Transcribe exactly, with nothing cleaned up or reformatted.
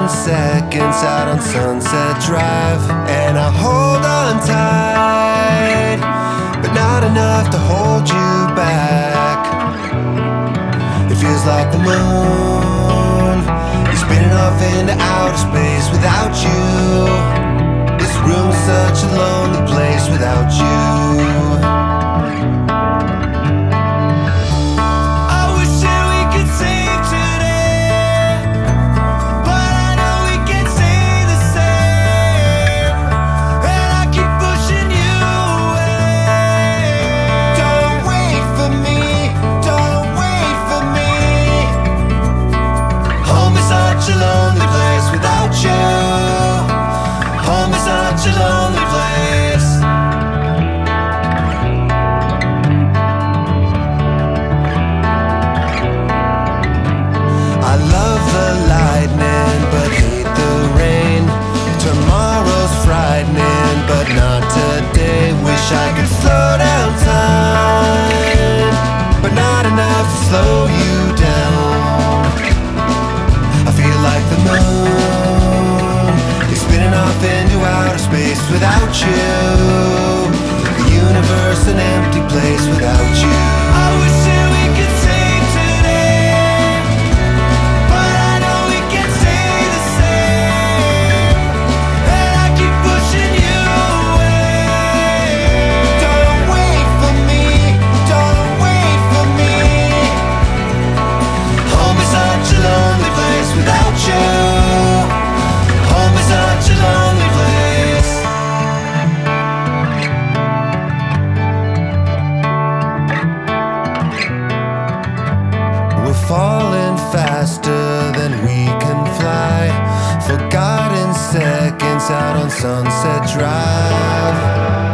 seconds out on Sunset Drive, and I hold on tight, but not enough to hold you back. It feels like the moon is spinning off into outer space without you. This room's such a lonely place without you. But not today. Wish I could slow down time, but not enough to slow you down. I feel like the moon is spinning off into outer space without you. The universe an empty place without you. I wish that we could save today, but I know we can't stay the same, and I keep pushing you. We're falling faster than we can fly, forgotten seconds out on Sunset Drive.